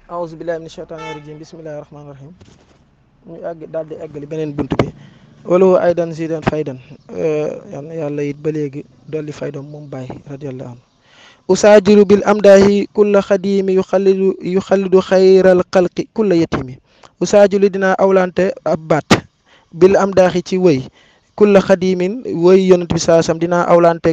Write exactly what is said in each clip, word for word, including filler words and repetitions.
aouzu billahi min shaytaani rajim bismillahi rahmaani rahim ñu àgg daal di eggali beneen bunt bi wala aydan zidan faydan yal na yàlla it ba léegi dolli faydam moom Baye radiyallahu anhu usaajiru bil amdaahi kulla xadimi yu xallidu yu xallidu xayral xalqi kulla yetimi usaajiru dinaa awlante ab baat bil amdaahi ci wëy kulla xadimin wëy yonent bi saa sam dinaa awlante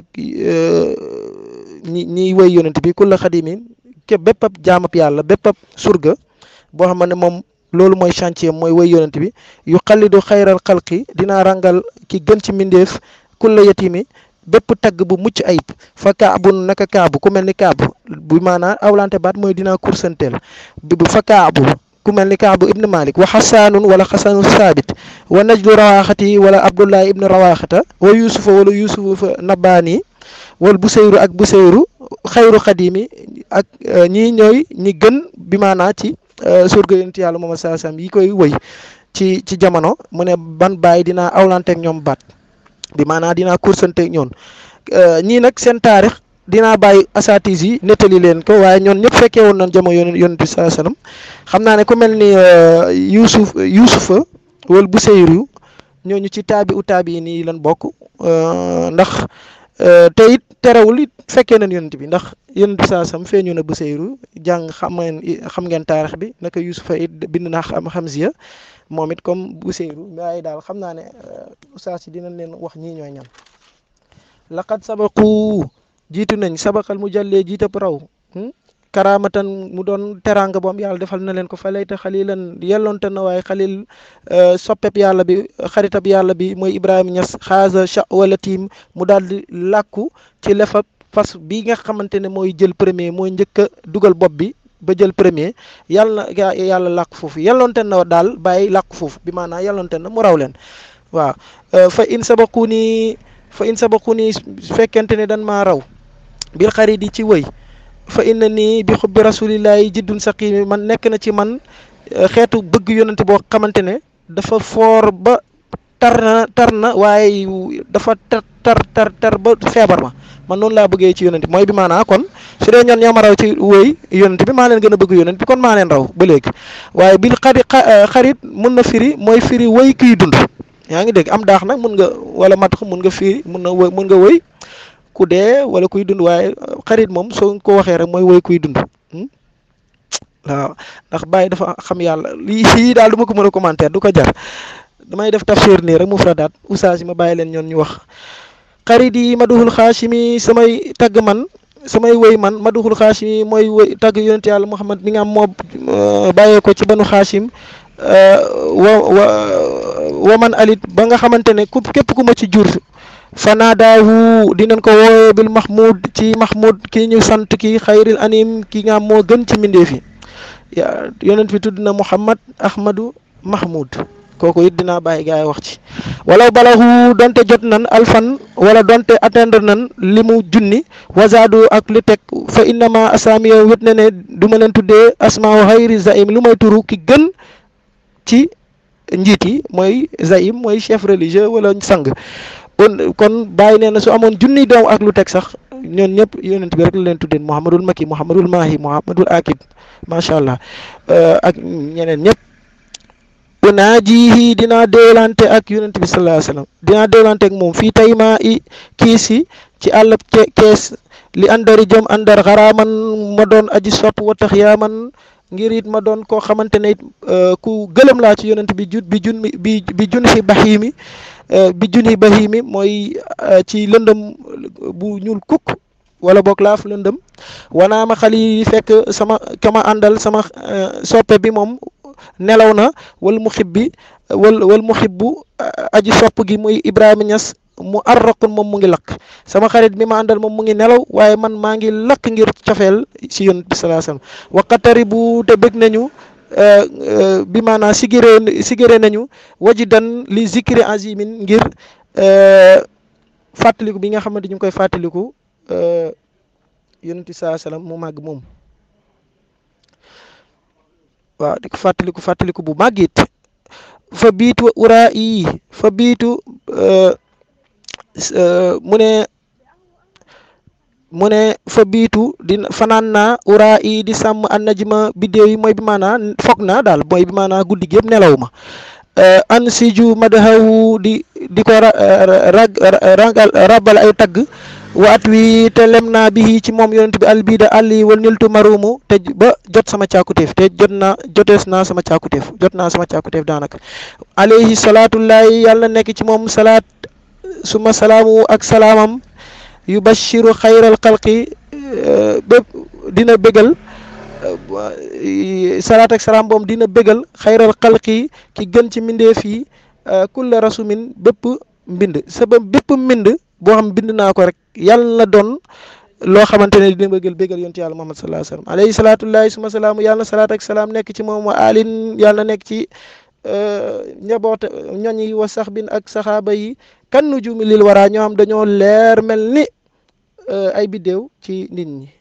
ñi ñiy wëy yonent bi kulla xadimin ke bépp ab jaamab yàlla bépp ab surga boo xam ne moom loolu mooy chantier mooy wëy yonent bi yu xallidu xayral xalqi dinaa rangal ki gën ci mbindeef kulla yetimi bépp tagg bu mucc ayib fa kaabun naka kaabu ku mel ni kaabu bu maanaa awlante baat mooy dinaa kursanteel bu fa kaabu ku mel ni kaabu ibn malik wa xasaanun wala xasaanu saabit wa najdu rawaxati wala abdullahi ibn rawaxata wa yusufa wala yusufa nabaani wala buseyru ak buseyru xayru xadimi ak ñii ñooy ñi gën bi maanaa ci surga yonent yàlla moom saa sam yi koy wëy ci ci jamono mu ne ban bàyyi dinaa awlanteeg ñoom baat bi maanaam dinaa kursanteeg ñoon ñii nag seen taarix dinaa bàyyi asatis yi nettali leen ko waaye ñoon ñëpp fekkee woon nañ jamono yon yonent bi saa sallam xam naa ne ku mel ni Yuusuf Yuusufa wala Buseyru ñooñu ci taabi u taabi yi nii lan bokk ndax te it terewul it fekkee nañ yonent bi ndax yonent bi saa sallam feeñu na Buseyru jàng xam ngeen xam ngeen taarix bi naka Yuusufa it bind naa xam Hamziya moom it comme Buseyru waaye daal xam naa ne ustaas yi dinañ leen wax ñii ñooy ñam laqad sabaqu jiitu nañ sabaqal mu jàllee jiitab raw karamatan mu doon teranga boom yàlla defal na leen ko fa layta xalilan yelloonte na waaye xalil soppeb yàlla bi xaritab yàlla bi mooy Ibrahima Niass xaasa cha wala tiim mu daal di làkku ci lefa fas bi nga xamante ne mooy jël premier mooy njëkk a dugal bopp bi ba jël premier yàlla na yàlla làkk foofu yelloonte na daal bàyyi làkk foofu bi maanaam yelloonte na mu raw leen waaw fa in sabaqu nii fa in sabaqu nii fekkente ne dan maa raw bil xarit yi ci wëy fa inna nii bi xubbi rasulillahi jiddun saqimi man nekk na ci man xeetu bëgg yonent boo xamante ne dafa foor ba tar na tar na waaye dafa tar tar tar tar ba feebar ma man noonu laa bëggee ci yonent mooy bi maanaa kon su dee ñoon ñoo ma raw ci wëy yonent bi maa leen gën a bëgg yonent bi kon maa leen raw ba léegi waaye bil xarit xarit mun na firi mooy firi wëy kiy dund yaa ngi dégg am daax nag mun nga wala mat mun nga firi mun na wëy mun nga wëy ku dee wala kuy dund waaye xarit moom soo ko waxee rek mooy wëy kuy dund waaw ndax Baye dafa xam yàlla lii lii daal du ma ko mën a commentaire du ko jar damay def tafsir nii rek mufradaat oustaz yi ma bàyyi leen ñoon ñu wax xarit yi maduhul xaashimi samay tagg man samay wëy man maduhul xaashimi mooy wëy tagg yonent yàlla Muhammad mi nga am moo bàyyee ko ci banu xaashim wa wa wa man alit ba nga xamante ne ku képp ku ma ci jur fanaadaahu dinañ ko wooye bil mahmoud ci mahmoud kii ñu sant ki xayril anim ki nga am moo gën ci mbindeef yi yonent bi tudd na Muhammad Ahmadu Mahmoud kooku it dinaa bàyyi gaa yi wax ci wala balahu donte jot nan alfan wala donte atteindre nan li mu junni wazaadu ak li teg fa innama asamiya wét ne ne du ma leen tuddee asmau xayri zaim lu may turu ki gën ci njiit yi mooy zaim mooy chef religieux wala sang kon bàyyi nee na su amoon junniy doom ak lu teg sax ñoon ñëpp yonent bi rek la leen tuddee Mouhamadul Makki Mouhamadul Mahi Mouhamadul Akib macha allah ak ñeneen ñëpp. unaajihi dinaa déewlante ak yonent bi sallallahu alayhi wasallam dinaa déewlante ak moom fii tayma i kiisi ci àllab kees li andari jëm andar xaraaman ma doon aji sopp wa tax yaaman ngir it ma doon koo xamante ne it ku gëlëm laa ci yonent bi jun bi jun bi bi jun si bahimi bi juni bahimi mooy ci lëndëm bu ñuul kukk wala boog laaf lëndëm wanaa ma xali fekk sama kama àndal sama soppe bi moom nelaw na wal mu xibbi wal wal mu xibbu aji sopp gi muy Ibrahima Niass mu arraqun moom mu ngi lakk sama xarit bi ma àndal moom mu ngi nelaw waaye man maa ngi lakk ngir cofeel ci yonent bi sallallahu alayhi wasallam waqatari bu te bëgg nañu bi maanaam sigiré sigiré nañu wajidan li zikri azimin ngir fàttaliku bi nga xamante ñu ngi koy fàttaliku yonent bi sallallahu alayhi wasallam mu màgg moom waaw di ko fàttaliku fàttaliku bu màggit fa biitu ura yi fa biitu mu ne mu ne fa biitu di fanaan naa ura yi di sàmm an najma biddéew yi mooy bi maanaa foog naa daal mooy bi maanaa guddi gi yëpp nelaw ma an siju madahawu di di ko rag ragal rabal ay tagg waat wi te lem naa bi ci moom yonent bi albida àlli wal niltu marumu te ba jot sama càkkutéef te jot naa jotees naa sama càkkutéef jot naa sama càkkutéef daanaka alayhi salaatullahi yàlla nekk ci moom salaat suma salaamu ak salaamam yu bashiru xayral xalqi bépp dina bégal salaat ak salaam boom dina bégal xayral xalqi ki gën ci mbindeef yi kulla rasumin bépp mbind sa ba bépp mbind boo xam bind naa ko rek yàlla na doon loo xamante ne dina bëggal bégal yonent yàlla Muhammad sallallahu alayhi wa sallam alayhi salaatullahi suma salaamu yàlla na salaat ak salaam nekk ci moom wa alin yàlla na nekk ci njaboot ñoñ yi wa sax bin ak saxaaba yi kan nujumi lil wara ñoo xam dañoo leer mel ni ay biddéew ci nit ñi